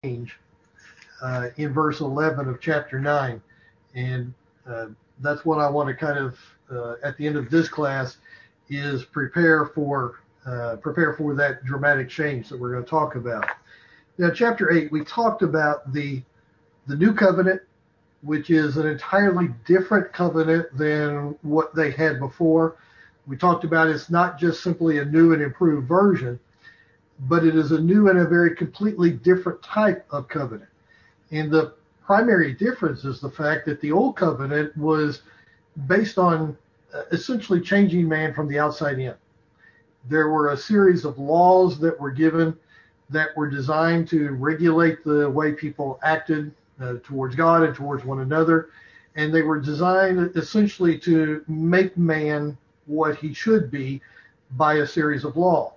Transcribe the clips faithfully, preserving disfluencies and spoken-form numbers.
change uh, in verse eleven of chapter nine. And uh, that's what I want to kind of, uh, at the end of this class, is prepare for uh, prepare for that dramatic change that we're going to talk about. Now, chapter eight, we talked about the the new covenant, which is an entirely different covenant than what they had before. We talked about it's not just simply a new and improved version, but it is a new and a very completely different type of covenant. And the primary difference is the fact that the old covenant was based on essentially changing man from the outside in. There were a series of laws that were given that were designed to regulate the way people acted uh, towards God and towards one another. And they were designed essentially to make man what he should be by a series of law.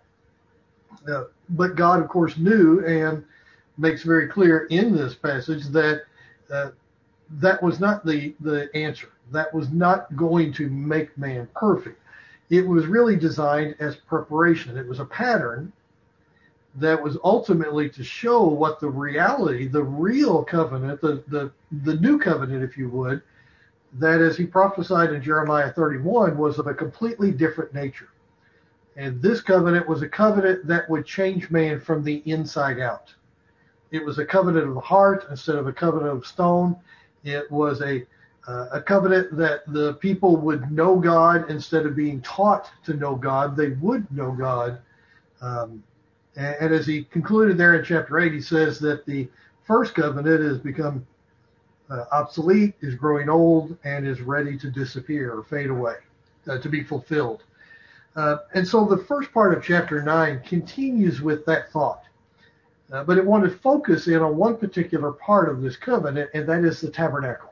Uh, but God, of course, knew and makes very clear in this passage that uh, that was not the, the answer. That was not going to make man perfect. It was really designed as preparation. It was a pattern that was ultimately to show what the reality, the real covenant, the, the, the new covenant, if you would, that as he prophesied in Jeremiah thirty-one, was of a completely different nature. And this covenant was a covenant that would change man from the inside out. It was a covenant of the heart instead of a covenant of stone. It was a uh, a covenant that the people would know God instead of being taught to know God. They would know God. Um, and, and as he concluded there in chapter eight, he says that the first covenant has become uh, obsolete, is growing old, and is ready to disappear or fade away, uh, to be fulfilled. Uh, and so the first part of chapter nine continues with that thought. Uh, but it wanted to focus in on one particular part of this covenant, and that is the tabernacle.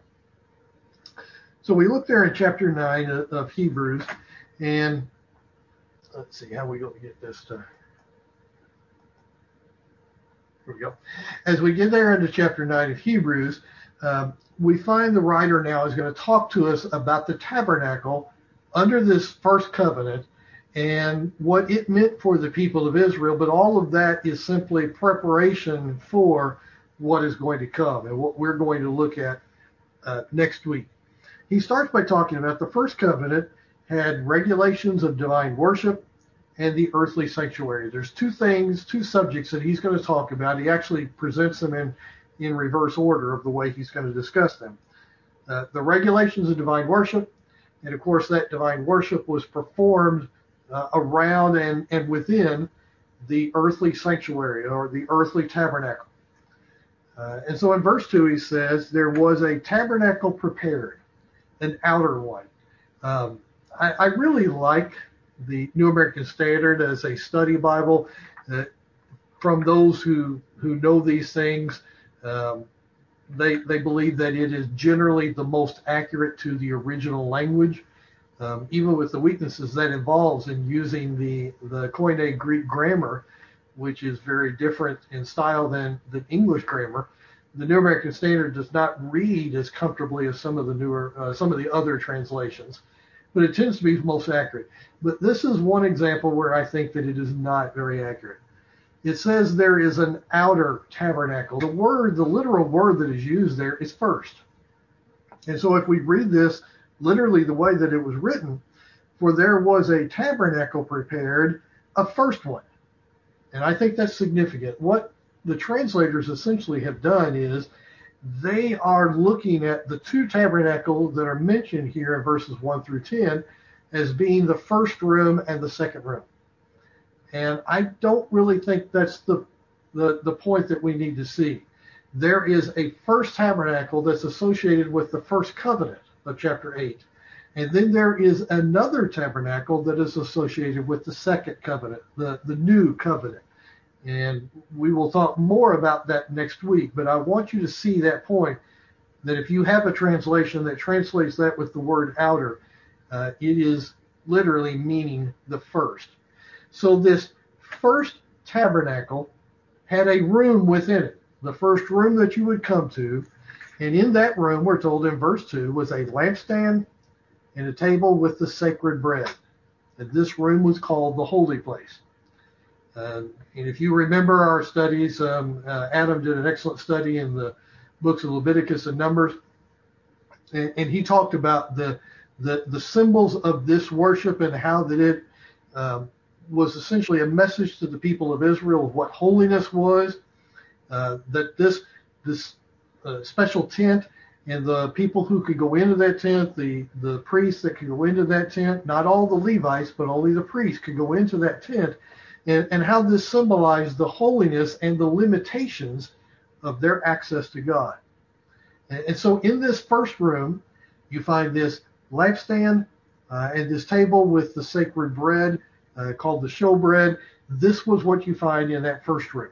So we look there in chapter nine of, of Hebrews, and let's see how we go to get this to. Here we go. As we get there into chapter nine of Hebrews, um, we find the writer now is going to talk to us about the tabernacle under this first covenant and what it meant for the people of Israel, but all of that is simply preparation for what is going to come and what we're going to look at uh, next week. He starts by talking about the first covenant had regulations of divine worship and the earthly sanctuary. There's two things, two subjects that he's going to talk about. He actually presents them in, in reverse order of the way he's going to discuss them. Uh, the regulations of divine worship, and of course that divine worship was performed Uh, around and, and within the earthly sanctuary or the earthly tabernacle. Uh, and so in verse two, he says, there was a tabernacle prepared, an outer one. Um, I, I really like the New American Standard as a study Bible. Uh, from those who, who know these things, um, they, they believe that it is generally the most accurate to the original language. Um, even with the weaknesses that involves in using the, the Koine Greek grammar, which is very different in style than the English grammar, the New American Standard does not read as comfortably as some of the newer, uh, some of the other translations, but it tends to be most accurate. But this is one example where I think that it is not very accurate. It says there is an outer tabernacle. The word, the literal word that is used there is first. And so if we read this literally the way that it was written, for there was a tabernacle prepared, a first one. And I think that's significant. What the translators essentially have done is they are looking at the two tabernacles that are mentioned here in verses one through ten as being the first room and the second room. And I don't really think that's the, the, the point that we need to see. There is a first tabernacle that's associated with the first covenant of chapter eight. And then there is another tabernacle that is associated with the second covenant, the, the new covenant. And we will talk more about that next week, but I want you to see that point, that if you have a translation that translates that with the word outer, uh, it is literally meaning the first. So this first tabernacle had a room within it, the first room that you would come to. And in that room, we're told in verse two, was a lampstand and a table with the sacred bread. And this room was called the holy place. Uh, and if you remember our studies, um, uh, Adam did an excellent study in the books of Leviticus and Numbers, and, and he talked about the, the the symbols of this worship and how that it um, was essentially a message to the people of Israel of what holiness was. Uh, that this this uh, special tent and the people who could go into that tent, the the priests that could go into that tent, not all the Levites, but only the priests could go into that tent, and, and how this symbolized the holiness and the limitations of their access to God. And, and so in this first room, you find this lampstand uh, and this table with the sacred bread uh, called the showbread. This was what you find in that first room.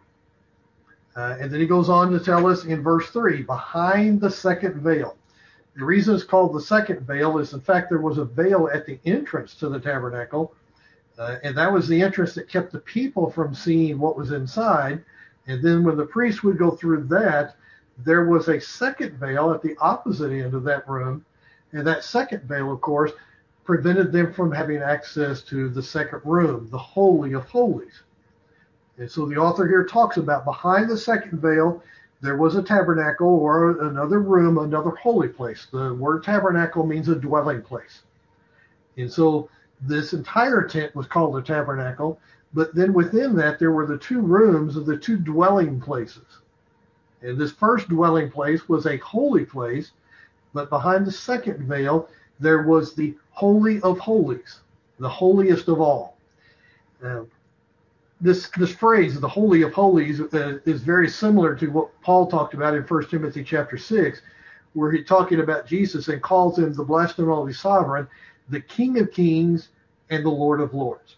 Uh, and then he goes on to tell us in verse three, behind the second veil. The reason it's called the second veil is, in fact, there was a veil at the entrance to the tabernacle, uh, and that was the entrance that kept the people from seeing what was inside. And then when the priest would go through that, there was a second veil at the opposite end of that room, and that second veil, of course, prevented them from having access to the second room, the Holy of Holies. And so the author here talks about behind the second veil, there was a tabernacle or another room, another holy place. The word tabernacle means a dwelling place. And so this entire tent was called a tabernacle, but then within that there were the two rooms of the two dwelling places. And this first dwelling place was a holy place, but behind the second veil, there was the Holy of Holies, the holiest of all. Uh, This this phrase, the Holy of Holies, uh, is very similar to what Paul talked about in First Timothy chapter six, where he's talking about Jesus and calls him the blessed and only sovereign, the King of Kings and the Lord of Lords.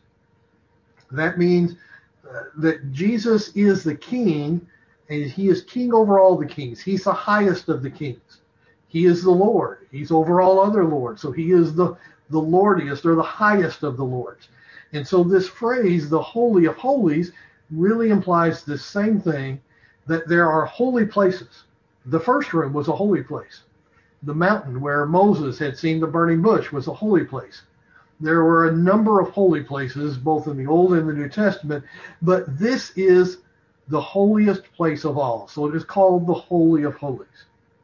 That means uh, that Jesus is the King, and he is King over all the kings. He's the highest of the kings. He is the Lord. He's over all other lords. So he is the, the lordiest or the highest of the lords. And so this phrase, the Holy of Holies, really implies the same thing, that there are holy places. The first room was a holy place. The mountain where Moses had seen the burning bush was a holy place. There were a number of holy places, both in the Old and the New Testament, but this is the holiest place of all. So it is called the Holy of Holies.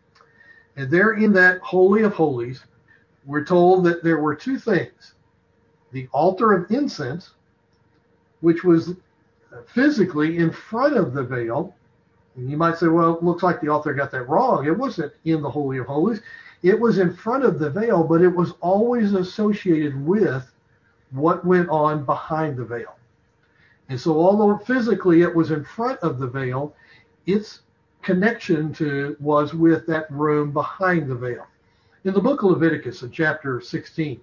And there in that Holy of Holies, we're told that there were two things. The altar of incense, which was physically in front of the veil. And you might say, well, it looks like the author got that wrong. It wasn't in the Holy of Holies. It was in front of the veil, but it was always associated with what went on behind the veil. And so although physically it was in front of the veil, its connection to was with that room behind the veil. In the book of Leviticus, in chapter sixteen,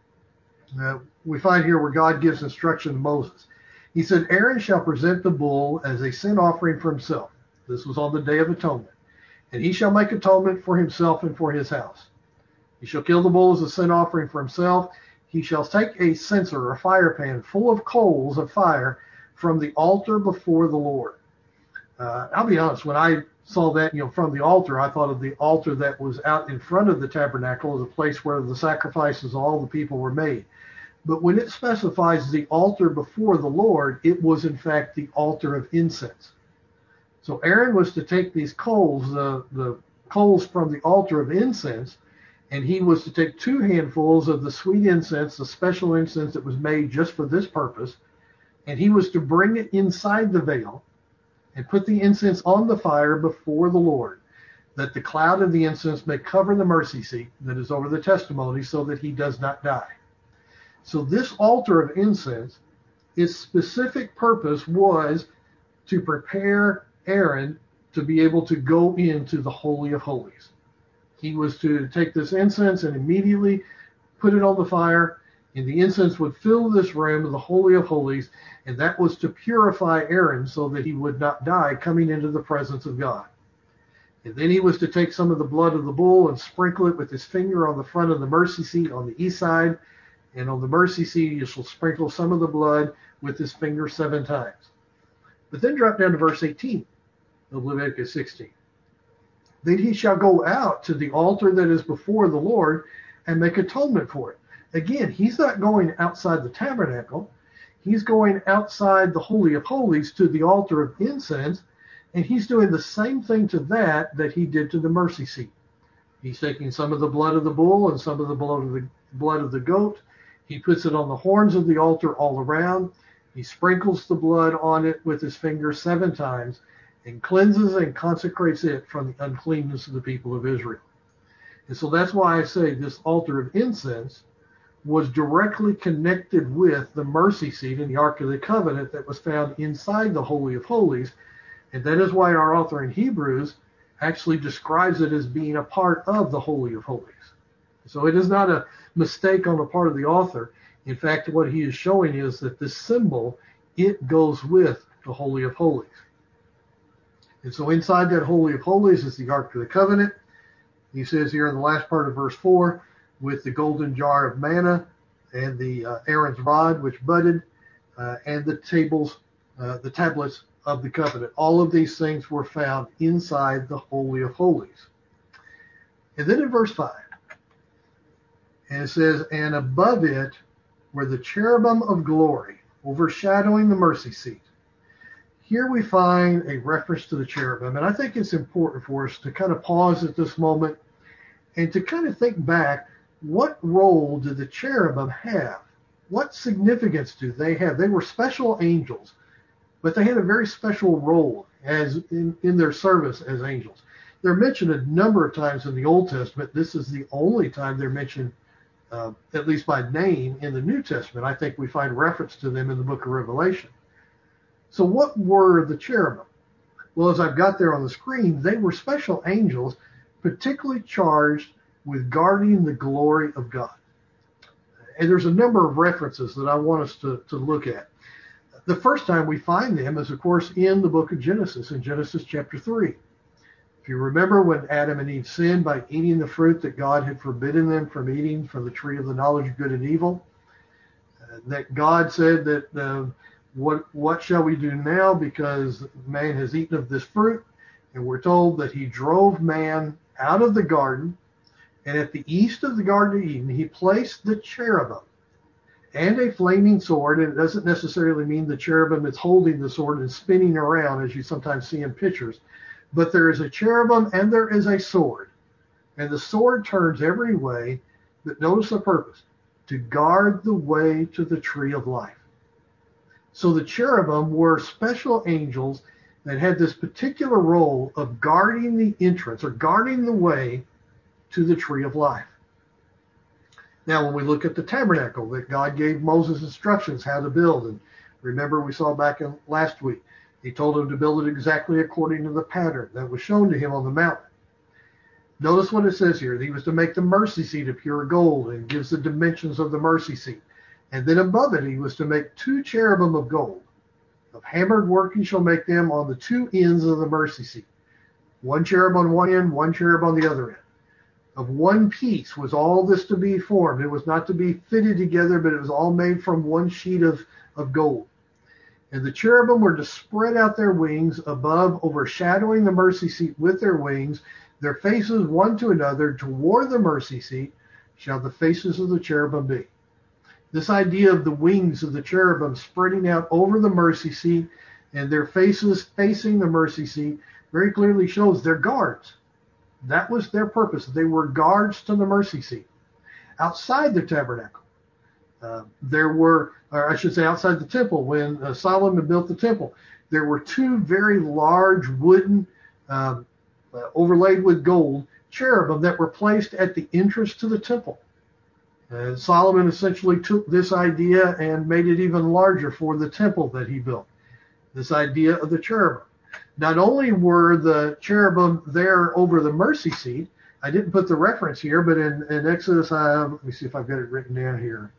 uh, we find here where God gives instruction to Moses. He said, Aaron shall present the bull as a sin offering for himself. This was on the Day of Atonement. And he shall make atonement for himself and for his house. He shall kill the bull as a sin offering for himself. He shall take a censer or fire pan full of coals of fire from the altar before the Lord. Uh, I'll be honest, when I saw that, you know, from the altar, I thought of the altar that was out in front of the tabernacle as a place where the sacrifices of all the people were made. But when it specifies the altar before the Lord, it was in fact the altar of incense. So Aaron was to take these coals, uh, the coals from the altar of incense, and he was to take two handfuls of the sweet incense, the special incense that was made just for this purpose, and he was to bring it inside the veil and put the incense on the fire before the Lord, that the cloud of the incense may cover the mercy seat that is over the testimony, so that he does not die. So this altar of incense, its specific purpose was to prepare Aaron to be able to go into the Holy of Holies. He was to take this incense and immediately put it on the fire, and the incense would fill this room, the Holy of Holies, and that was to purify Aaron so that he would not die coming into the presence of God. And then he was to take some of the blood of the bull and sprinkle it with his finger on the front of the mercy seat on the east side, and on the mercy seat you shall sprinkle some of the blood with his finger seven times. But then drop down to verse eighteen of Leviticus sixteen. Then he shall go out to the altar that is before the Lord and make atonement for it. Again, he's not going outside the tabernacle. He's going outside the Holy of Holies to the altar of incense, and he's doing the same thing to that that he did to the mercy seat. He's taking some of the blood of the bull and some of the blood of the blood of the goat. He puts it on the horns of the altar all around. He sprinkles the blood on it with his finger seven times and cleanses and consecrates it from the uncleanness of the people of Israel. And so that's why I say this altar of incense was directly connected with the mercy seat in the Ark of the Covenant that was found inside the Holy of Holies. And that is why our author in Hebrews actually describes it as being a part of the Holy of Holies. So it is not a mistake on the part of the author. In fact, what he is showing is that this symbol, it goes with the Holy of Holies. And so inside that Holy of Holies is the Ark of the Covenant. He says here in the last part of verse four, with the golden jar of manna and the uh, Aaron's rod which budded, uh, and the tables, uh, the tablets of the covenant. All of these things were found inside the Holy of Holies. And then in verse five, and it says, and above it were the cherubim of glory, overshadowing the mercy seat. Here we find a reference to the cherubim, and I think it's important for us to kind of pause at this moment and to kind of think back, what role did the cherubim have? What significance do they have? They were special angels, but they had a very special role as in, in their service as angels. They're mentioned a number of times in the Old Testament. This is the only time they're mentioned, uh, at least by name, in the New Testament. I think we find reference to them in the book of Revelation. So what were the cherubim? Well, as I've got there on the screen, they were special angels, particularly charged with guarding the glory of God. And there's a number of references that I want us to, to look at. The first time we find them is, of course, in the book of Genesis, in Genesis chapter three. If you remember when Adam and Eve sinned by eating the fruit that God had forbidden them from eating from the tree of the knowledge of good and evil, uh, that God said that uh, what what shall we do now because man has eaten of this fruit? And we're told that he drove man out of the garden, and at the east of the Garden of Eden, he placed the cherubim and a flaming sword. And it doesn't necessarily mean the cherubim is holding the sword and spinning around, as you sometimes see in pictures. But there is a cherubim and there is a sword. And the sword turns every way, but notice the purpose, to guard the way to the tree of life. So the cherubim were special angels that had this particular role of guarding the entrance or guarding the way to the tree of life. Now, when we look at the tabernacle that God gave Moses instructions how to build, and remember we saw back in last week, he told him to build it exactly according to the pattern that was shown to him on the mountain. Notice what it says here. He was to make the mercy seat of pure gold, and gives the dimensions of the mercy seat. And then above it, he was to make two cherubim of gold. Of hammered work he shall make them on the two ends of the mercy seat. One cherub on one end, one cherub on the other end. Of one piece was all this to be formed. It was not to be fitted together, but it was all made from one sheet of, of gold. And the cherubim were to spread out their wings above, overshadowing the mercy seat with their wings, their faces one to another. Toward the mercy seat shall the faces of the cherubim be. This idea of the wings of the cherubim spreading out over the mercy seat and their faces facing the mercy seat very clearly shows they're guards. That was their purpose. They were guards to the mercy seat. Outside the tabernacle, uh, there were, or I should say outside the temple, when uh, Solomon built the temple, there were two very large wooden, um, uh, overlaid with gold, cherubim that were placed at the entrance to the temple. Uh, Solomon essentially took this idea and made it even larger for the temple that he built. This idea of the cherubim. Not only were the cherubim there over the mercy seat, I didn't put the reference here, but in, in Exodus, uh, let me see if I've got it written down here.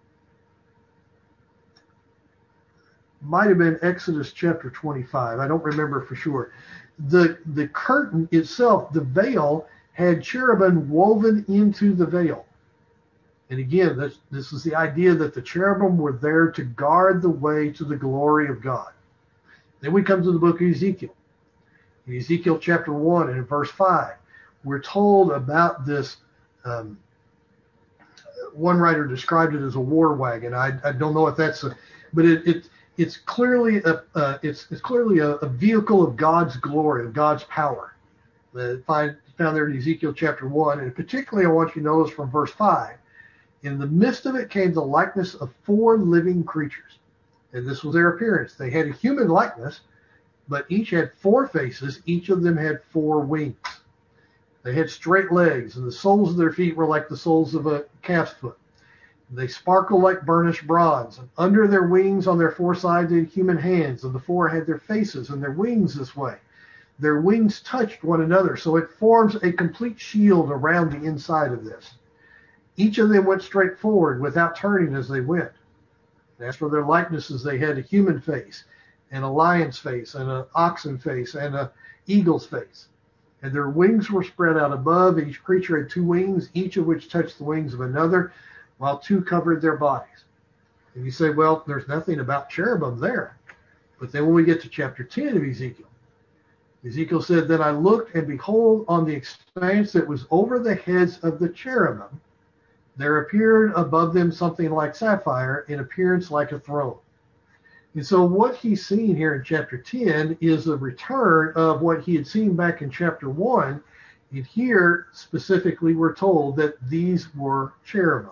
Might have been Exodus chapter twenty-five. I don't remember for sure. The, the curtain itself, the veil, had cherubim woven into the veil. And again, this, this is the idea that the cherubim were there to guard the way to the glory of God. Then we come to the book of Ezekiel. In Ezekiel chapter one and in verse five, we're told about this. Um, one writer described it as a war wagon. I, I don't know if that's a, but it, it it's clearly a uh, it's it's clearly a, a vehicle of God's glory, of God's power. Uh, find found there in Ezekiel chapter one, and particularly I want you to notice from verse five. In the midst of it came the likeness of four living creatures, and this was their appearance. They had a human likeness, but each had four faces. Each of them had four wings. They had straight legs, and the soles of their feet were like the soles of a calf's foot. They sparkled like burnished bronze, and under their wings on their four sides they had human hands, and the four had their faces and their wings this way. Their wings touched one another, so it forms a complete shield around the inside of this. Each of them went straight forward without turning as they went. As for their likenesses, they had a human face, and a lion's face, and an oxen face, and an eagle's face. And their wings were spread out above. Each creature had two wings, each of which touched the wings of another, while two covered their bodies. And you say, well, there's nothing about cherubim there. But then when we get to chapter ten of Ezekiel, Ezekiel said, Then I looked, and behold, on the expanse that was over the heads of the cherubim, there appeared above them something like sapphire, in appearance like a throne. And so what he's seeing here in chapter ten is a return of what he had seen back in chapter one. And here, specifically, we're told that these were cherubim.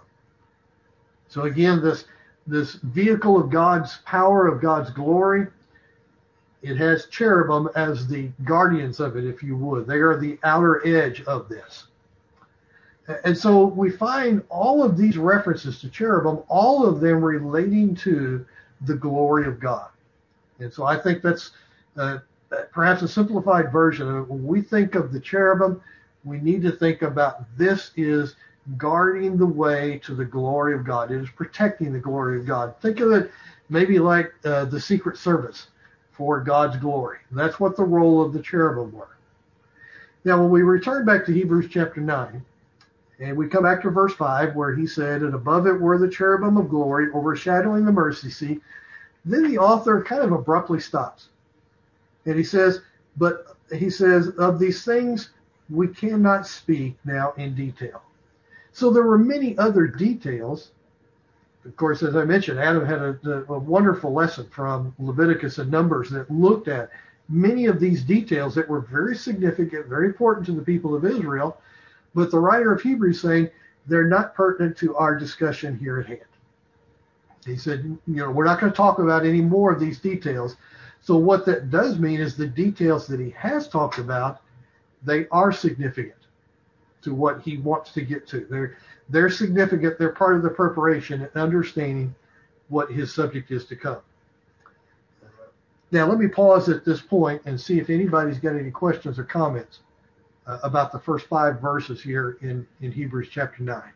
So again, this, this vehicle of God's power, of God's glory, it has cherubim as the guardians of it, if you would. They are the outer edge of this. And so we find all of these references to cherubim, all of them relating to the glory of God. And so I think that's uh, perhaps a simplified version of it. When we think of the cherubim, we need to think about this is guarding the way to the glory of God. It is protecting the glory of God. Think of it maybe like uh, the Secret Service for God's glory. That's what the role of the cherubim were. Now, when we return back to Hebrews chapter nine, and we come back to verse five, where he said, And above it were the cherubim of glory, overshadowing the mercy seat. Then the author kind of abruptly stops. And he says, But he says, Of these things we cannot speak now in detail. So there were many other details. Of course, as I mentioned, Adam had a, a wonderful lesson from Leviticus and Numbers that looked at many of these details that were very significant, very important to the people of Israel. But the writer of Hebrews saying they're not pertinent to our discussion here at hand. He said, you know, we're not going to talk about any more of these details. So what that does mean is the details that he has talked about, they are significant to what he wants to get to. They're, they're significant. They're part of the preparation and understanding what his subject is to come. Now, let me pause at this point and see if anybody's got any questions or comments Uh, about the first five verses here in, in Hebrews chapter nine.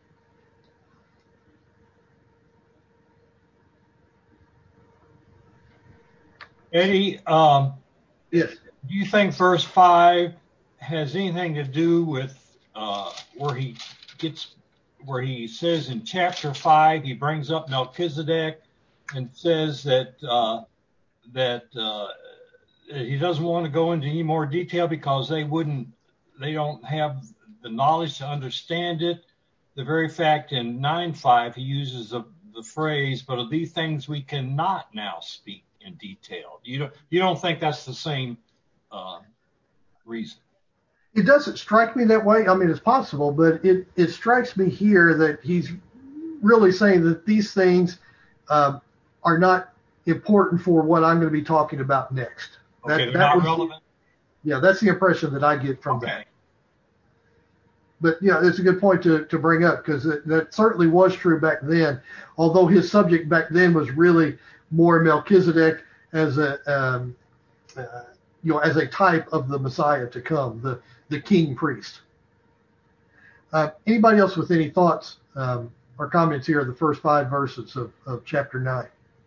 Eddie, um, yes. Do you think verse five has anything to do with uh, where he gets, where he says in chapter five, he brings up Melchizedek and says that uh, that uh, he doesn't want to go into any more detail because they wouldn't, they don't have the knowledge to understand it. The very fact in nine five he uses the, the phrase, but of these things we cannot now speak in detail. You don't, you don't think that's the same uh, reason? It doesn't strike me that way. I mean, it's possible, but it, it strikes me here that he's really saying that these things um, are not important for what I'm going to be talking about next. Okay, that, they're that not was, relevant? Yeah, that's the impression that I get from okay. that. But, yeah, it's a good point to, to bring up because that certainly was true back then, although his subject back then was really more Melchizedek as a, um, uh, you know, as a type of the Messiah to come, the, the king priest. Uh, anybody else with any thoughts um, or comments here of the first five verses of, of chapter nine?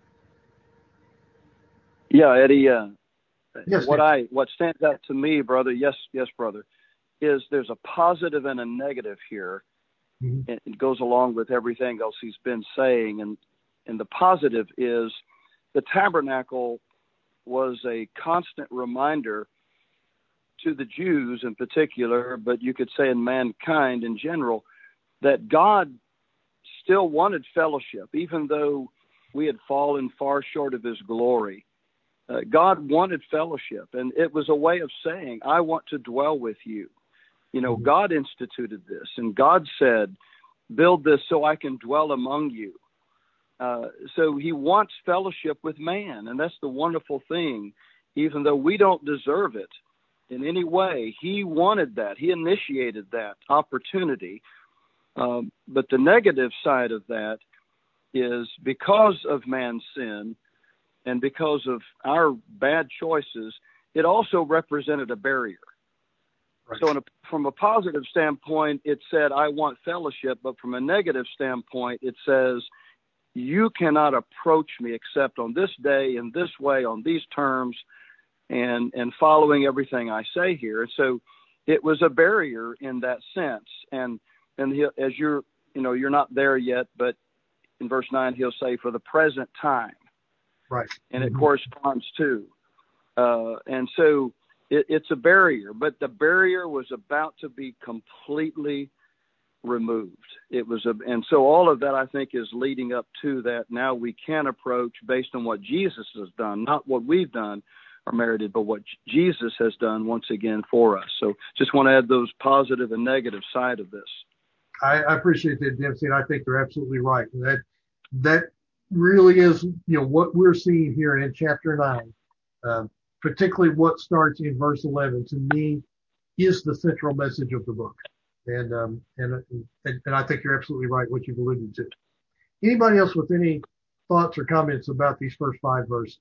Yeah, Eddie, uh, yes, what Dan. I, what stands out to me, brother, yes, yes, brother, is there's a positive and a negative here. Mm-hmm. And it goes along with everything else he's been saying. And, and the positive is the tabernacle was a constant reminder to the Jews in particular, but you could say in mankind in general, that God still wanted fellowship, even though we had fallen far short of his glory. Uh, God wanted fellowship, and it was a way of saying, I want to dwell with you. You know, God instituted this, and God said, build this so I can dwell among you. Uh, so he wants fellowship with man, and that's the wonderful thing. Even though we don't deserve it in any way, he wanted that. He initiated that opportunity. Um, but the negative side of that is because of man's sin and because of our bad choices, it also represented a barrier. Right. So in a, from a positive standpoint, it said, I want fellowship. But from a negative standpoint, it says, you cannot approach me except on this day, in this way, on these terms, and, and following everything I say here. So it was a barrier in that sense. And, and he, as you're, you know, you're not there yet, but in verse nine, he'll say for the present time. Right. And it mm-hmm. corresponds to, uh, and so it, it's a barrier, but the barrier was about to be completely removed. It was a, and so all of that, I think, is leading up to that. Now we can approach based on what Jesus has done, not what we've done or merited, but what Jesus has done once again for us. So just want to add those positive and negative side of this. I, I appreciate that, Dempsey, and I think you're absolutely right. That that really is, you know, what we're seeing here in chapter nine, um, particularly what starts in verse eleven. To me, is the central message of the book. And, um, and, and, and I think you're absolutely right, what you've alluded to. Anybody else with any thoughts or comments about these first five verses?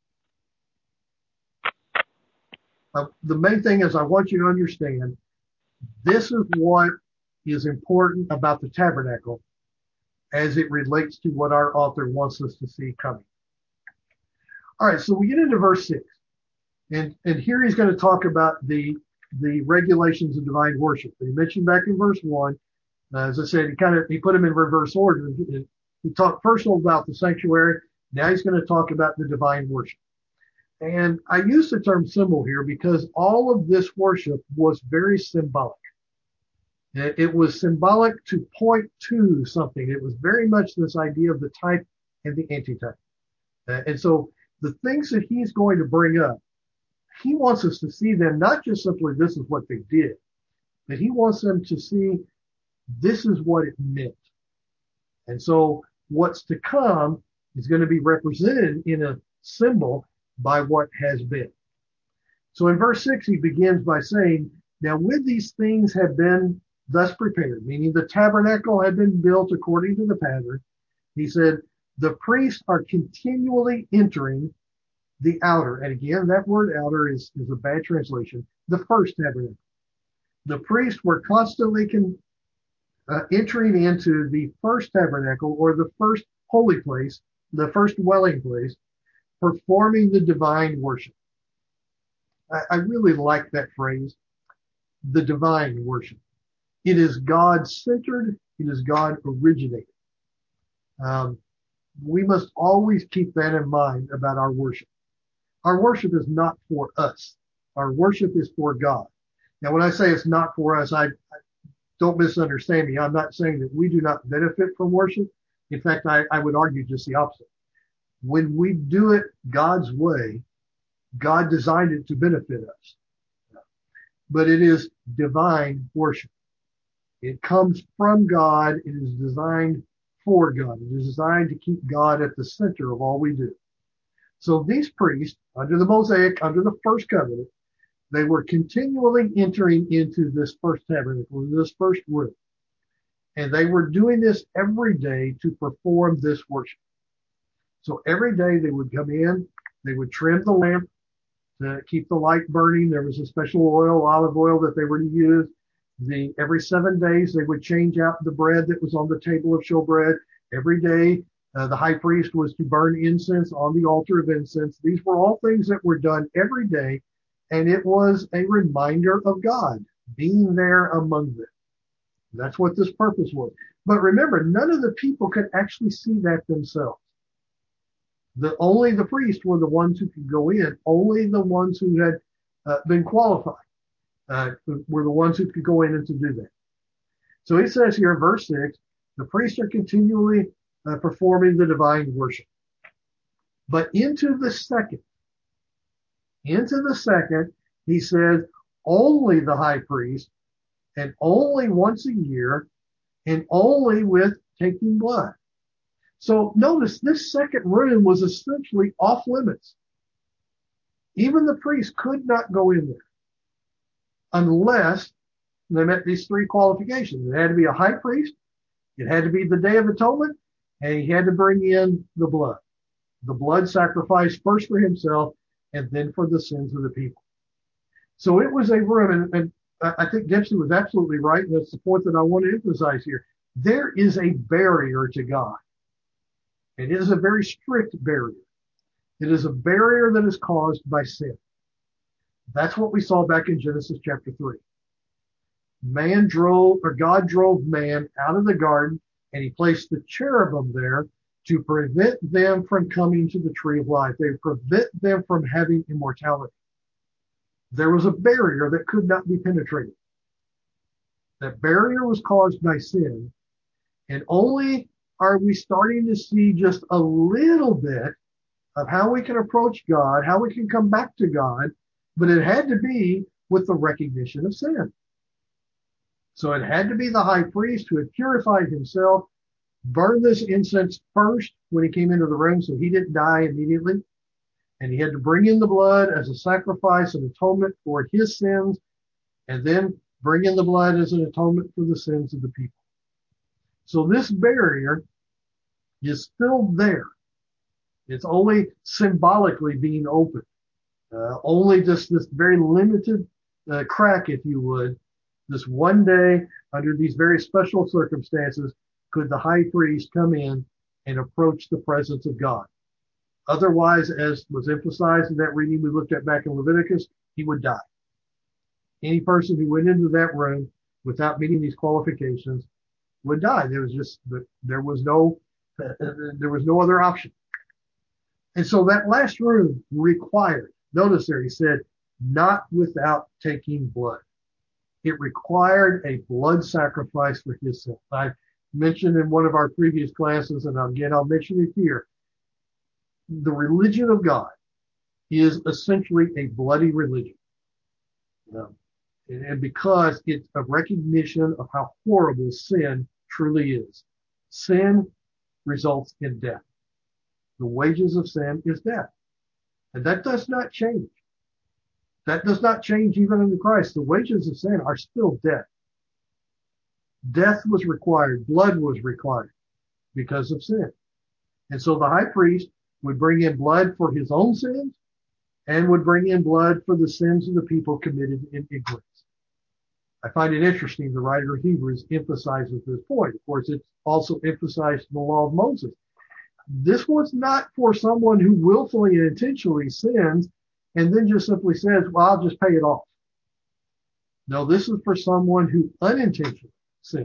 Uh, the main thing is I want you to understand this is what is important about the tabernacle as it relates to what our author wants us to see coming. All right, so we get into verse six. And, and here he's going to talk about the the regulations of divine worship. He mentioned back in verse one, uh, as I said, he kind of, he put them in reverse order. He, he talked first about the sanctuary. Now he's going to talk about the divine worship. And I use the term symbol here because all of this worship was very symbolic. It, it was symbolic to point to something. It was very much this idea of the type and the antitype. Uh, and so the things that he's going to bring up, he wants us to see them, not just simply this is what they did, but he wants them to see this is what it meant. And so what's to come is going to be represented in a symbol by what has been. So in verse six, he begins by saying, now when these things have been thus prepared, meaning the tabernacle had been built according to the pattern, he said, the priests are continually entering the outer, and again, that word outer is, is a bad translation, the first tabernacle. The priests were constantly con, uh, entering into the first tabernacle, or the first holy place, the first dwelling place, performing the divine worship. I, I really like that phrase, the divine worship. It is God-centered. It is God-originated. Um, we must always keep that in mind about our worship. Our worship is not for us. Our worship is for God. Now, when I say it's not for us, I, I don't misunderstand me. I'm not saying that we do not benefit from worship. In fact, I, I would argue just the opposite. When we do it God's way, God designed it to benefit us. But it is divine worship. It comes from God. It is designed for God. It is designed to keep God at the center of all we do. So these priests, under the Mosaic, under the first covenant, they were continually entering into this first tabernacle, this first room. And they were doing this every day to perform this worship. So every day they would come in, they would trim the lamp to keep the light burning. There was a special oil, olive oil, that they were to use. The, every seven days they would change out the bread that was on the table of showbread. Every day Uh, the high priest was to burn incense on the altar of incense. These were all things that were done every day, and it was a reminder of God being there among them. That's what this purpose was. But remember, none of the people could actually see that themselves. The, only the priests were the ones who could go in. Only the ones who had uh, been qualified uh, were the ones who could go in and to do that. So he says here in verse six, the priests are continually Uh, performing the divine worship. But into the second, into the second, he says, only the high priest, and only once a year, and only with taking blood. So notice this second room was essentially off limits. Even the priest could not go in there unless they met these three qualifications. It had to be a high priest, it had to be the Day of Atonement, and he had to bring in the blood. The blood sacrificed first for himself and then for the sins of the people. So it was a room, and, and I think Dempsey was absolutely right, and that's the point that I want to emphasize here. There is a barrier to God. It is a very strict barrier. It is a barrier that is caused by sin. That's what we saw back in Genesis chapter three. Man drove, or God drove man out of the garden, and he placed the cherubim there to prevent them from coming to the tree of life. They prevent them from having immortality. There was a barrier that could not be penetrated. That barrier was caused by sin, and only are we starting to see just a little bit of how we can approach God, how we can come back to God, but it had to be with the recognition of sin. So it had to be the high priest who had purified himself, burned this incense first when he came into the room so he didn't die immediately. And he had to bring in the blood as a sacrifice and atonement for his sins, and then bring in the blood as an atonement for the sins of the people. So this barrier is still there. It's only symbolically being opened. Uh, only just this very limited uh, crack, if you would, this one day under these very special circumstances could the high priest come in and approach the presence of God. Otherwise, as was emphasized in that reading we looked at back in Leviticus, he would die. Any person who went into that room without meeting these qualifications would die. There was just, there was no, there was no other option. And so that last room required, notice there he said, not without taking blood. It required a blood sacrifice for his sin. I mentioned in one of our previous classes, and again, I'll mention it here. The religion of God is essentially a bloody religion. Um, and, and because it's a recognition of how horrible sin truly is. Sin results in death. The wages of sin is death. And that does not change. That does not change even under Christ. The wages of sin are still death. Death was required. Blood was required because of sin. And so the high priest would bring in blood for his own sins and would bring in blood for the sins of the people committed in ignorance. I find it interesting the writer of Hebrews emphasizes this point. Of course, it's also emphasized in the law of Moses. This was not for someone who willfully and intentionally sins and then just simply says, well, I'll just pay it off. No, this is for someone who unintentionally sinned.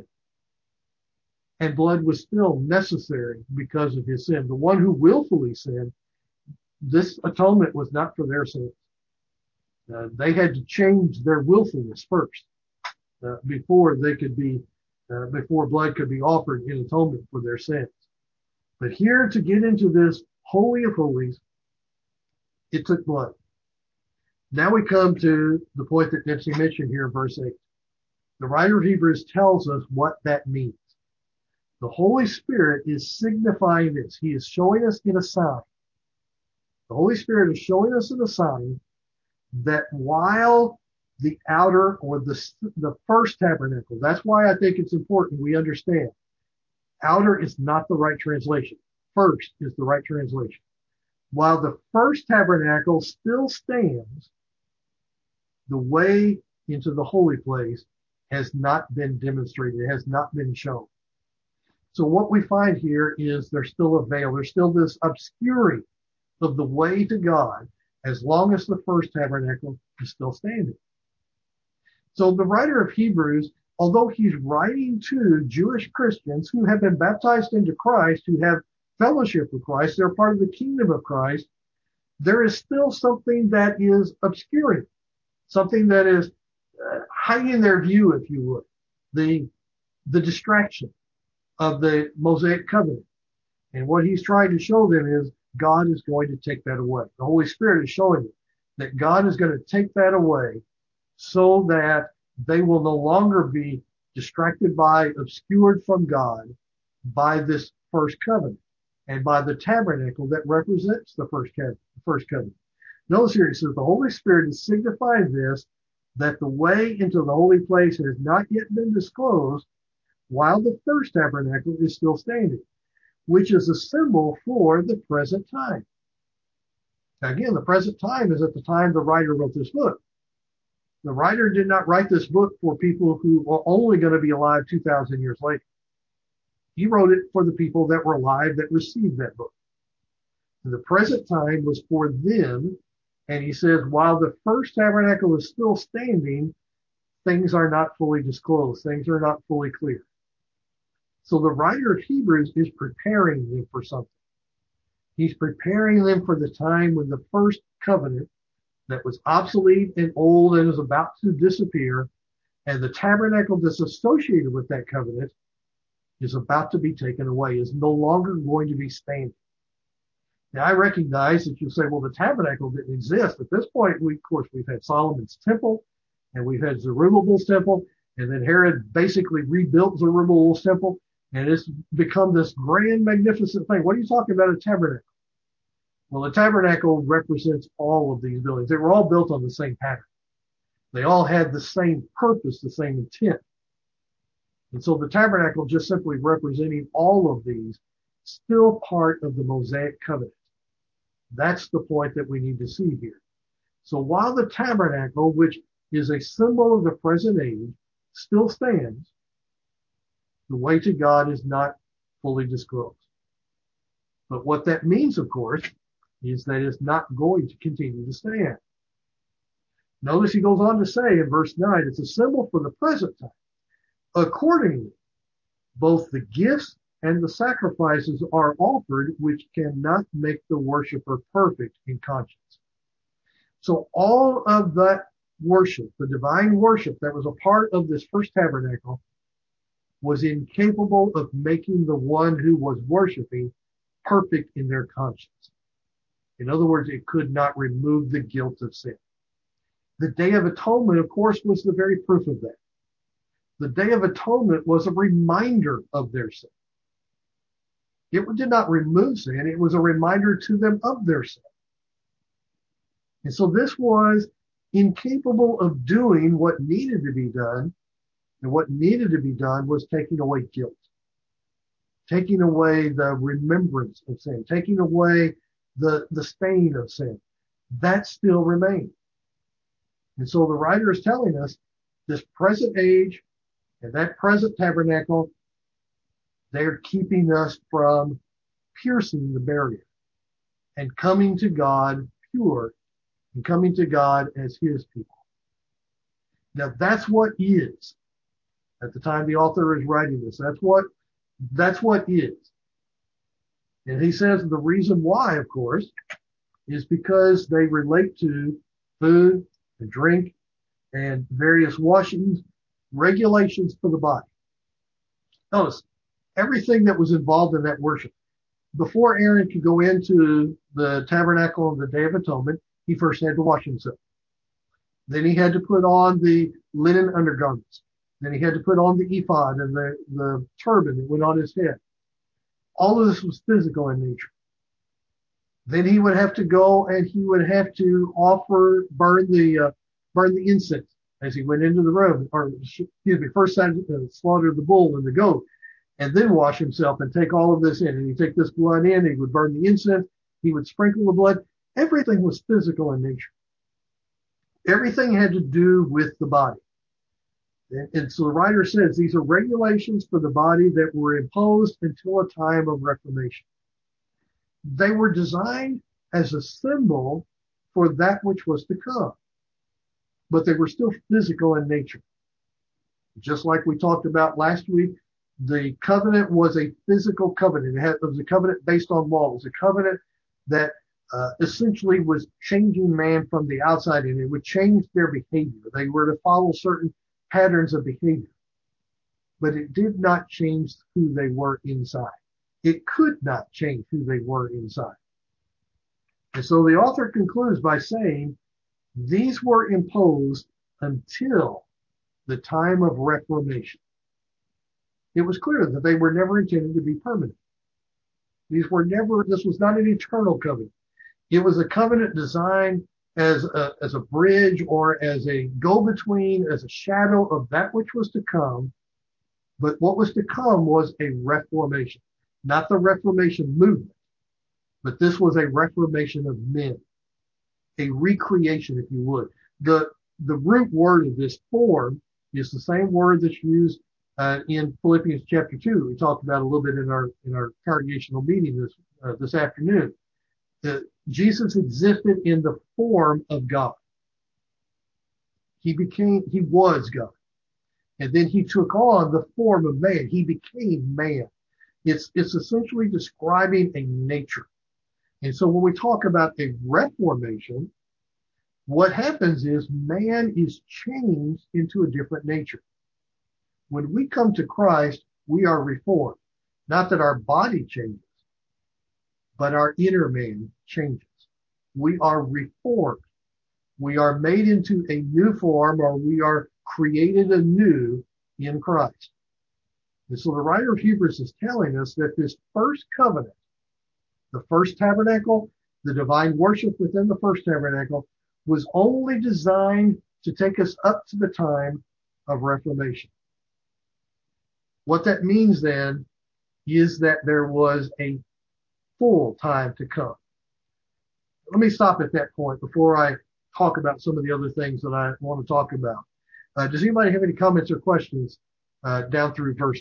And blood was still necessary because of his sin. The one who willfully sinned, this atonement was not for their sins. Uh, they had to change their willfulness first uh, before they could be, uh, before blood could be offered in atonement for their sins. But here to get into this Holy of Holies, it took blood. Now we come to the point that Dempsey mentioned here in verse eight. The writer of Hebrews tells us what that means. The Holy Spirit is signifying this. He is showing us in a sign. The Holy Spirit is showing us in a sign that while the outer or the, the first tabernacle, that's why I think it's important we understand. Outer is not the right translation. First is the right translation. While the first tabernacle still stands, the way into the holy place has not been demonstrated. It has not been shown. So what we find here is there's still a veil. There's still this obscuring of the way to God as long as the first tabernacle is still standing. So the writer of Hebrews, although he's writing to Jewish Christians who have been baptized into Christ, who have fellowship with Christ, they're part of the kingdom of Christ, there is still something that is obscuring, something that is uh, hiding their view, if you would, the, the distraction of the Mosaic covenant. And what he's trying to show them is God is going to take that away. The Holy Spirit is showing you that God is going to take that away so that they will no longer be distracted by, obscured from God by this first covenant and by the tabernacle that represents the first covenant. First covenant. Notice here it says the Holy Spirit is signifying this, that the way into the holy place has not yet been disclosed while the first tabernacle is still standing, which is a symbol for the present time. Now again, the present time is at the time the writer wrote this book. The writer did not write this book for people who were only going to be alive two thousand years later. He wrote it for the people that were alive that received that book. And the present time was for them. And he says, while the first tabernacle is still standing, things are not fully disclosed. Things are not fully clear. So the writer of Hebrews is preparing them for something. He's preparing them for the time when the first covenant that was obsolete and old and is about to disappear, and the tabernacle that's associated with that covenant is about to be taken away, is no longer going to be standing. Now, I recognize that you say, well, the tabernacle didn't exist. At this point, we, of course, we've had Solomon's temple, and we've had Zerubbabel's temple, and then Herod basically rebuilt Zerubbabel's temple, and it's become this grand, magnificent thing. What are you talking about, a tabernacle? Well, the tabernacle represents all of these buildings. They were all built on the same pattern. They all had the same purpose, the same intent. And so the tabernacle, just simply representing all of these, still part of the Mosaic covenant. That's the point that we need to see here. So while the tabernacle, which is a symbol of the present age, still stands, the way to God is not fully disclosed. But what that means, of course, is that it's not going to continue to stand. Notice he goes on to say in verse nine, it's a symbol for the present time. Accordingly, both the gifts and the sacrifices are offered, which cannot make the worshiper perfect in conscience. So all of that worship, the divine worship that was a part of this first tabernacle, was incapable of making the one who was worshiping perfect in their conscience. In other words, it could not remove the guilt of sin. The Day of Atonement, of course, was the very proof of that. The Day of Atonement was a reminder of their sin. It did not remove sin. It was a reminder to them of their sin. And so this was incapable of doing what needed to be done. And what needed to be done was taking away guilt, taking away the remembrance of sin, taking away the, the stain of sin. That still remained. And so the writer is telling us this present age and that present tabernacle, they're keeping us from piercing the barrier and coming to God pure and coming to God as his people. Now that's what is. At the time the author is writing this, that's what, that's what is. And he says the reason why, of course, is because they relate to food and drink and various washings, regulations for the body. Notice, everything that was involved in that worship. Before Aaron could go into the tabernacle on the Day of Atonement, he first had to wash himself. Then he had to put on the linen undergarments. Then he had to put on the ephod and the, the turban that went on his head. All of this was physical in nature. Then he would have to go and he would have to offer, burn the, uh, burn the incense as he went into the room, or excuse me, first uh, slaughter the bull and the goat, and then wash himself and take all of this in. And he'd take this blood in, he would burn the incense, he would sprinkle the blood. Everything was physical in nature. Everything had to do with the body. And, and so the writer says these are regulations for the body that were imposed until a time of reformation. They were designed as a symbol for that which was to come, but they were still physical in nature. Just like we talked about last week, the covenant was a physical covenant. It, had, it was a covenant based on law. It was a covenant that uh, essentially was changing man from the outside in. It would change their behavior. They were to follow certain patterns of behavior, but it did not change who they were inside. It could not change who they were inside. And so the author concludes by saying, these were imposed until the time of Reformation. It was clear that they were never intended to be permanent. These were never, this was not an eternal covenant. It was a covenant designed as a, as a bridge or as a go-between, as a shadow of that which was to come. But what was to come was a reformation, not the Reformation movement, but this was a reformation of men, a recreation, if you would. The, the root word of this form is the same word that's used uh, in Philippians chapter two. We talked about a little bit in our, in our congregational meeting this, uh, this afternoon. Uh, Jesus existed in the form of God. He became, he was God. And then he took on the form of man. He became man. It's, it's essentially describing a nature. And so when we talk about a reformation, what happens is man is changed into a different nature. When we come to Christ, we are reformed. Not that our body changes, but our inner man changes. We are reformed. We are made into a new form, or we are created anew in Christ. And so the writer of Hebrews is telling us that this first covenant, the first tabernacle, the divine worship within the first tabernacle, was only designed to take us up to the time of Reformation. What that means then is that there was a full time to come. Let me stop at that point before I talk about some of the other things that I want to talk about. Uh, does anybody have any comments or questions uh, down through verse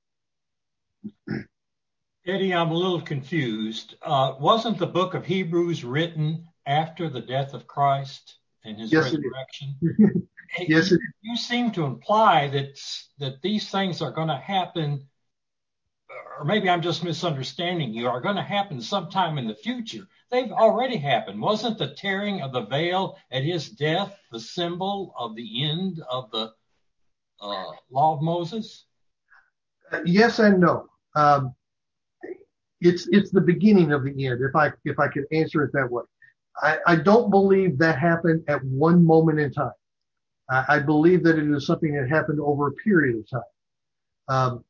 ten? Eddie, I'm a little confused. Uh, wasn't the book of Hebrews written after the death of Christ and his Yes, resurrection? It yes, you, it is. You seem to imply that, that these things are going to happen, or maybe I'm just misunderstanding you, are going to happen sometime in the future. They've already happened. Wasn't the tearing of the veil at his death the symbol of the end of the uh, law of Moses? Uh, yes and no. Um, it's it's the beginning of the end, if I if I could answer it that way. I, I don't believe that happened at one moment in time. I, I believe that it is something that happened over a period of time. Um,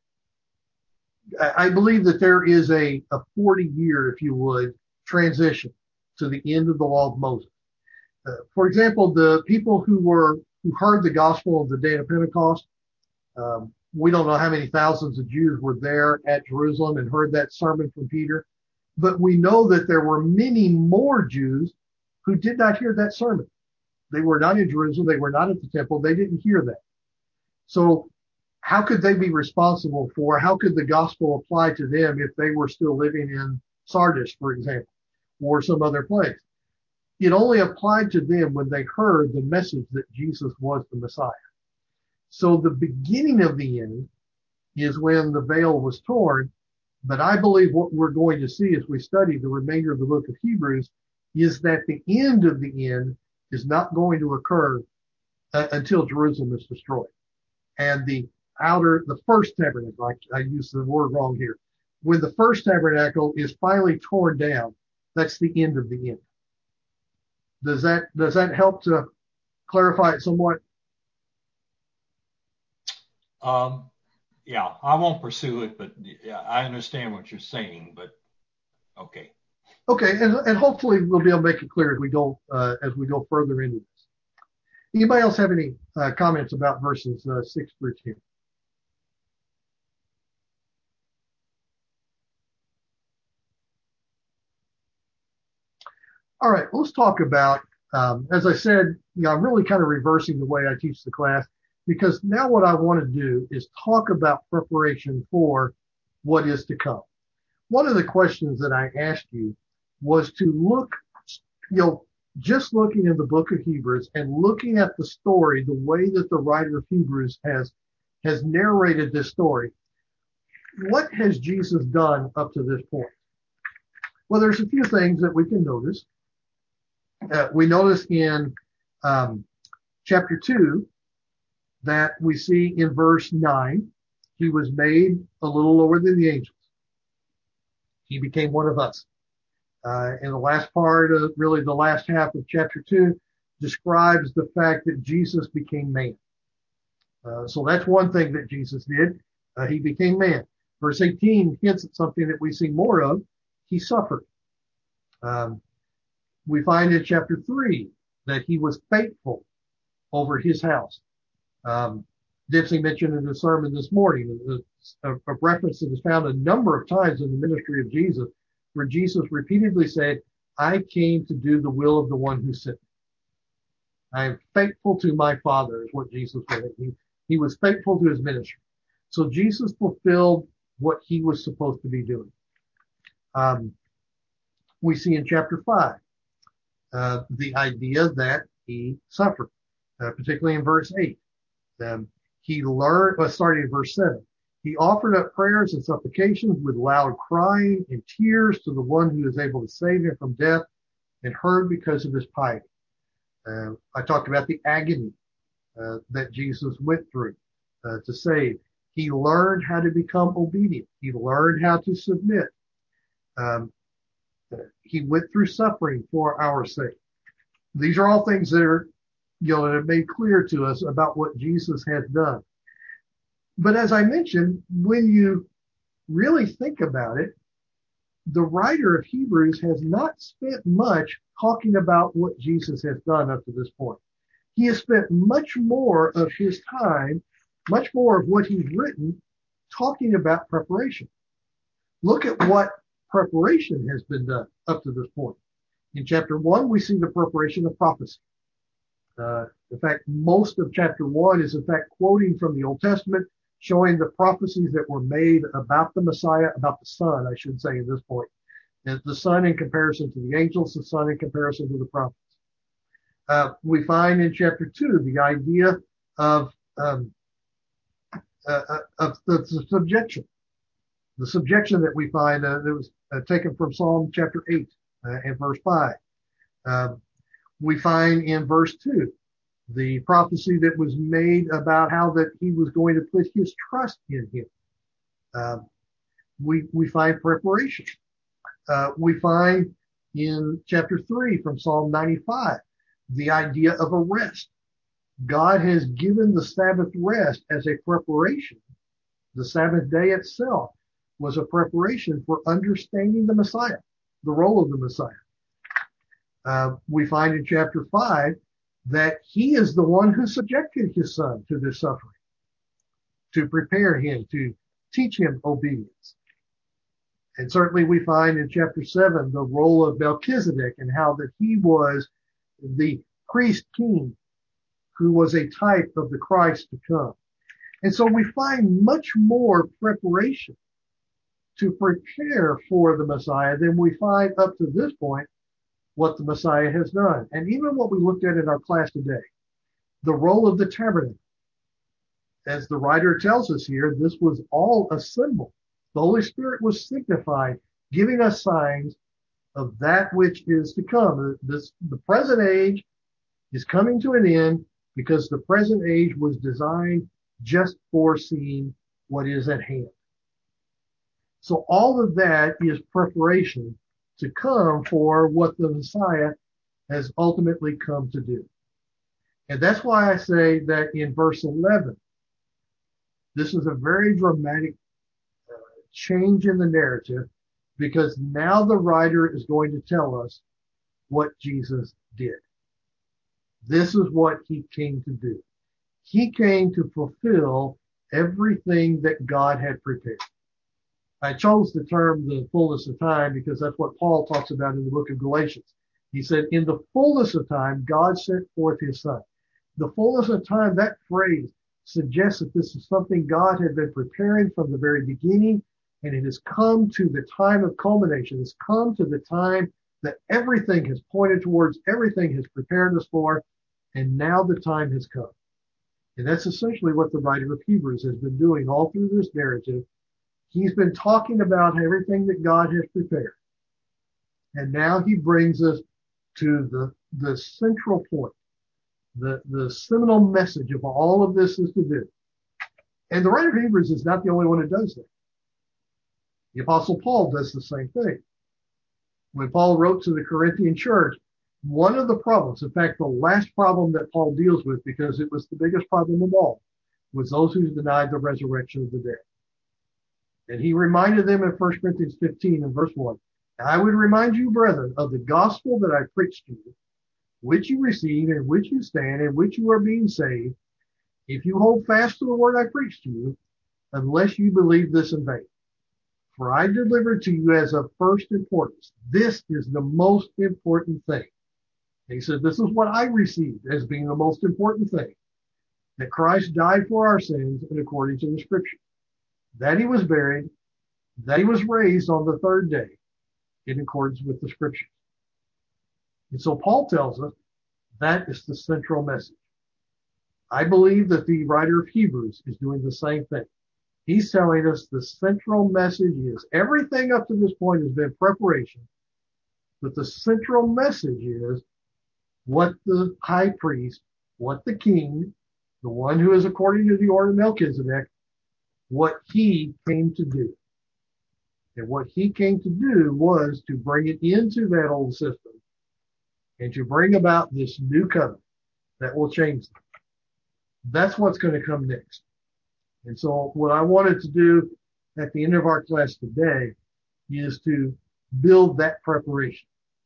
I, I believe that there is a, a forty year, if you would, transition to the end of the law of Moses. Uh, for example, the people who were who heard the gospel of the day of Pentecost, um, we don't know how many thousands of Jews were there at Jerusalem and heard that sermon from Peter, but we know that there were many more Jews who did not hear that sermon. They were not in Jerusalem. They were not at the temple. They didn't hear that. So how could they be responsible for, how could the gospel apply to them if they were still living in Sardis, for example, or some other place? It only applied to them when they heard the message that Jesus was the Messiah. So the beginning of the end is when the veil was torn. But I believe what we're going to see as we study the remainder of the book of Hebrews is that the end of the end is not going to occur uh, until Jerusalem is destroyed. And the outer, the first tabernacle, I, I used the word wrong here. When the first tabernacle is finally torn down, that's the end of the end. Does that, does that help to clarify it somewhat? Um, yeah, I won't pursue it, but yeah, I understand what you're saying, but okay. Okay. And, and hopefully we'll be able to make it clear as we go, uh, as we go further into this. Anybody else have any uh, comments about verses uh, six through ten? All right, let's talk about, um, as I said, you know, I'm really kind of reversing the way I teach the class, because now what I want to do is talk about preparation for what is to come. One of the questions that I asked you was to look, you know, just looking in the book of Hebrews and looking at the story, the way that the writer of Hebrews has, has narrated this story. What has Jesus done up to this point? Well, there's a few things that we can notice. Uh, we notice in um, chapter two that we see in verse nine, he was made a little lower than the angels. He became one of us. Uh, and the last part of really the last half of chapter two describes the fact that Jesus became man. Uh, so that's one thing that Jesus did. Uh, he became man. Verse eighteen hints at something that we see more of. He suffered. Um, we find in chapter three that he was faithful over his house. Um, Dipsy mentioned in the sermon this morning a, a reference that is found a number of times in the ministry of Jesus, where Jesus repeatedly said, I came to do the will of the one who sent me. I am faithful to my Father, is what Jesus said. He, he was faithful to his ministry. So Jesus fulfilled what he was supposed to be doing. Um, we see in chapter five uh, the idea that he suffered, uh, particularly in verse eight. Um, he learned, well, starting in verse seven, he offered up prayers and supplications with loud crying and tears to the one who is able to save him from death, and heard because of his piety. Uh, I talked about the agony uh, that Jesus went through uh, to save. He learned how to become obedient. He learned how to submit. Um, he went through suffering for our sake. These are all things that are, you know, that are made clear to us about what Jesus has done. But as I mentioned, when you really think about it, the writer of Hebrews has not spent much talking about what Jesus has done up to this point. He has spent much more of his time, much more of what he's written, talking about preparation. Look at what preparation has been done up to this point. In chapter one, we see the preparation of prophecy. Uh, in fact, most of chapter one is in fact quoting from the Old Testament, showing the prophecies that were made about the Messiah, about the Son, I should say at this point. And the Son in comparison to the angels, the Son in comparison to the prophets. Uh, we find in chapter two the idea of um, uh, of the, the subjection, the subjection that we find uh, that was uh, taken from Psalm chapter eight uh, and verse five. Uh, we find in verse two the prophecy that was made about how that he was going to put his trust in him. Uh, we we find preparation. Uh, we find in chapter three from Psalm ninety-five the idea of a rest. God has given the Sabbath rest as a preparation. The Sabbath day itself was a preparation for understanding the Messiah, the role of the Messiah. Uh, we find in chapter five that he is the one who subjected his son to this suffering, to prepare him, to teach him obedience. And certainly we find in chapter seven the role of Melchizedek and how that he was the priest king who was a type of the Christ to come. And so we find much more preparation to prepare for the Messiah than we find up to this point what the Messiah has done. And even what we looked at in our class today, the role of the tabernacle. As the writer tells us here, this was all a symbol. The Holy Spirit was signified, giving us signs of that which is to come. This, the present age is coming to an end because the present age was designed just for seeing what is at hand. So all of that is preparation to come for what the Messiah has ultimately come to do. And that's why I say that in verse eleven, this is a very dramatic uh, change in the narrative, because now the writer is going to tell us what Jesus did. This is what he came to do. He came to fulfill everything that God had prepared. I chose the term the fullness of time because that's what Paul talks about in the book of Galatians. He said, in the fullness of time, God sent forth his son. The fullness of time, that phrase suggests that this is something God had been preparing from the very beginning, and it has come to the time of culmination. It's come to the time that everything has pointed towards, everything has prepared us for, and now the time has come. And that's essentially what the writer of Hebrews has been doing all through this narrative. He's been talking about everything that God has prepared. And now he brings us to the, the central point, the, the seminal message of all of this is to do. And the writer of Hebrews is not the only one who does that. The Apostle Paul does the same thing. When Paul wrote to the Corinthian church, one of the problems, in fact, the last problem that Paul deals with, because it was the biggest problem of all, was those who denied the resurrection of the dead. And he reminded them in First Corinthians fifteen and verse one, I would remind you, brethren, of the gospel that I preached to you, which you receive, in which you stand, in which you are being saved, if you hold fast to the word I preached to you, unless you believe this in vain. For I delivered to you as of first importance. This is the most important thing. He said, this is what I received as being the most important thing, that Christ died for our sins in according to the scripture, that he was buried, that he was raised on the third day in accordance with the scriptures. And so Paul tells us that is the central message. I believe that the writer of Hebrews is doing the same thing. He's telling us the central message is everything up to this point has been preparation, but the central message is what the high priest, what the king, the one who is according to the order of Melchizedek, what he came to do. And what he came to do was to bring it into that old system and to bring about this new covenant that will change them. That's what's going to come next. And so what I wanted to do at the end of our class today is to build that preparation.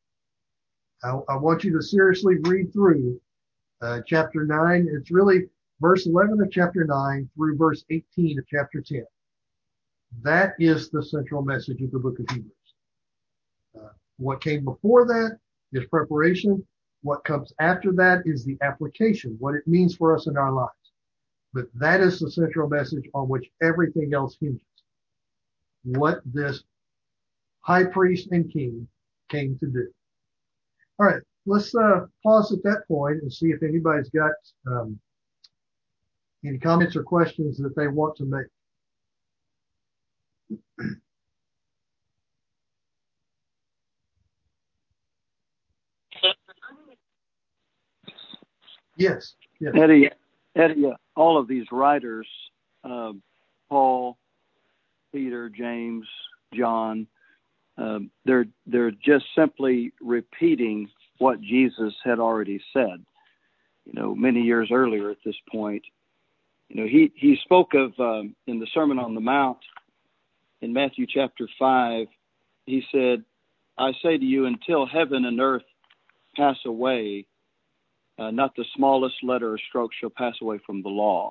I, I want you to seriously read through uh, chapter nine. It's really verse eleven of chapter nine through verse eighteen of chapter ten. That is the central message of the book of Hebrews. Uh, what came before that is preparation. What comes after that is the application, what it means for us in our lives. But that is the central message on which everything else hinges. What this high priest and king came to do. All right, let's uh, pause at that point and see if anybody's got um, any comments or questions that they want to make. Yes, yes. Eddie, Eddie, all of these writers, uh, Paul, Peter, James, John, uh, they're they're just simply repeating what Jesus had already said. You know, many years earlier at this point. You know, he he spoke of um, in the Sermon on the Mount in Matthew chapter five. He said, "I say to you, until heaven and earth pass away, Uh, not the smallest letter or stroke shall pass away from the law."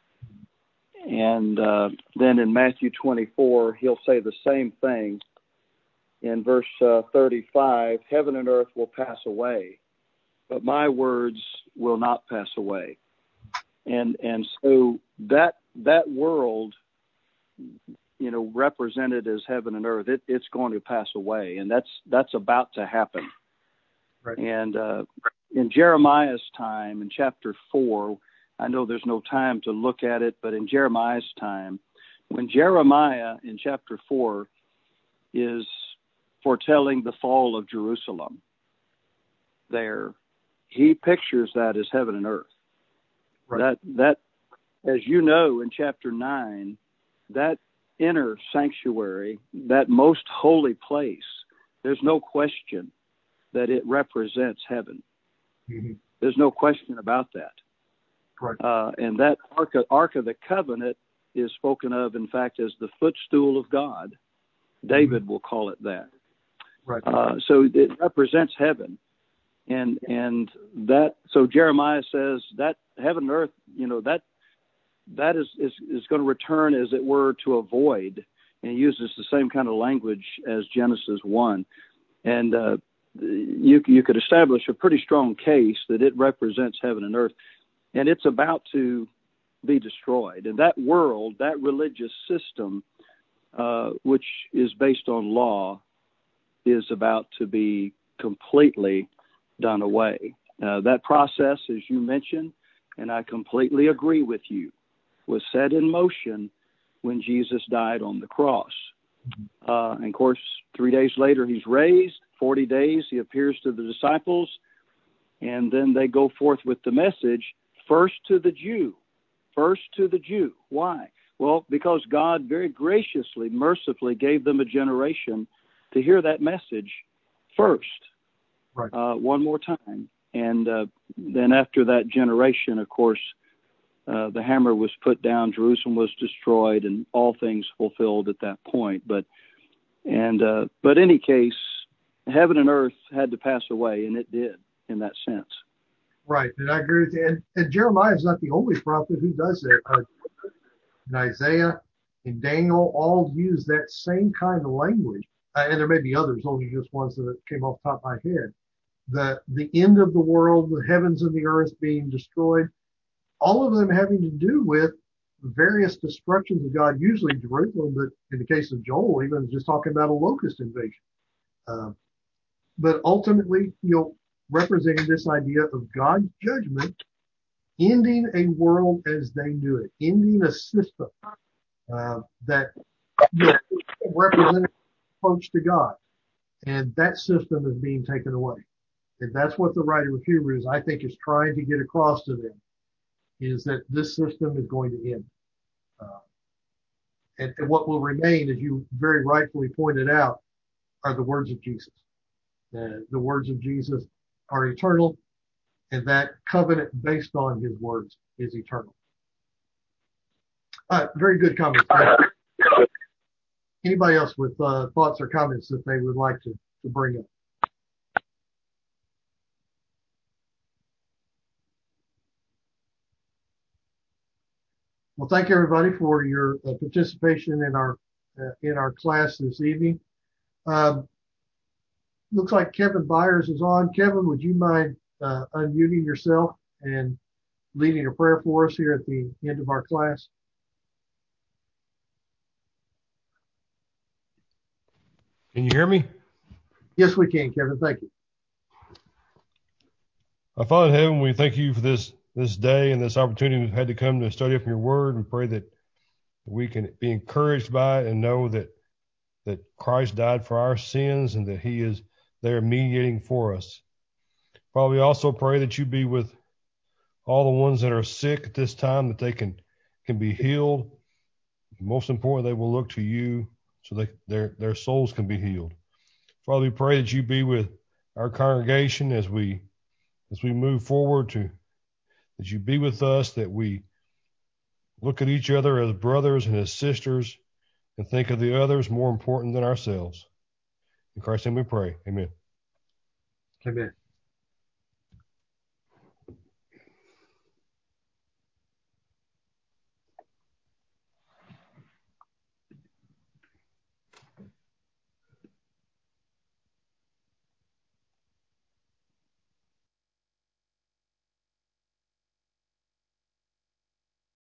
And uh, then in Matthew twenty-four, he'll say the same thing in verse uh, thirty-five, heaven and earth will pass away, but my words will not pass away. And and so that that world, you know, represented as heaven and earth, it, it's going to pass away, and that's that's about to happen. Right. And uh, in Jeremiah's time, in chapter four, I know there's no time to look at it, but in Jeremiah's time, when Jeremiah in chapter four is foretelling the fall of Jerusalem, there, he pictures that as heaven and earth. Right. That, that, as you know, in chapter nine, that inner sanctuary, that most holy place, there's no question that it represents heaven. Mm-hmm. There's no question about that. Right. Uh, and that Ark of, Ark of the Covenant is spoken of, in fact, as the footstool of God. David mm-hmm. will call it that. Right. Uh, so it represents heaven. And and that, so Jeremiah says that heaven and earth, you know, that that is, is, is going to return, as it were, to a void. And he uses the same kind of language as Genesis one. And uh, you, you could establish a pretty strong case that it represents heaven and earth. And it's about to be destroyed. And that world, that religious system, uh, which is based on law, is about to be completely done away. Uh, that process, as you mentioned, and I completely agree with you, was set in motion when Jesus died on the cross. Uh, and of course, three days later, he's raised. forty days, he appears to the disciples, and then they go forth with the message, first to the Jew, first to the Jew. Why? Well, because God very graciously, mercifully gave them a generation to hear that message first, right. uh, one more time. And uh, then after that generation, of course, uh, the hammer was put down, Jerusalem was destroyed, and all things fulfilled at that point. But and uh, but any case, heaven and earth had to pass away, and it did in that sense. Right, and I agree with you. And, and Jeremiah is not the only prophet who does that. Uh, and Isaiah and Daniel all use that same kind of language. Uh, and there may be others, only just ones that came off the top of my head. The, the end of the world, the heavens and the earth being destroyed, all of them having to do with various destructions of God, usually Jerusalem, but in the case of Joel, even just talking about a locust invasion. Uh, but ultimately, you know, representing this idea of God's judgment, ending a world as they knew it, ending a system uh, that, you know, represented approach to God. And that system is being taken away. And that's what the writer of Hebrews, I think, is trying to get across to them, is that this system is going to end. Uh, and, and what will remain, as you very rightfully pointed out, are the words of Jesus. Uh, the words of Jesus are eternal, and that covenant based on his words is eternal. Uh, very good comments. Anybody else with uh, thoughts or comments that they would like to, to bring up? Well, thank everybody for your uh, participation in our uh, in our class this evening. Um, looks like Kevin Byers is on. Kevin, would you mind uh, unmuting yourself and leading a prayer for us here at the end of our class? Can you hear me? Yes, we can, Kevin. Thank you. Our Father in heaven, we thank you for this this day and this opportunity we've had to come to study up in your word. We pray that we can be encouraged by it and know that that Christ died for our sins and that he is there mediating for us. Father, we also pray that you be with all the ones that are sick at this time, that they can can be healed. Most important, they will look to you so that their their souls can be healed. Father, we pray that you be with our congregation as we as we move forward, to that you be with us, that we look at each other as brothers and as sisters and think of the others more important than ourselves. In Christ's name we pray. Amen. Amen.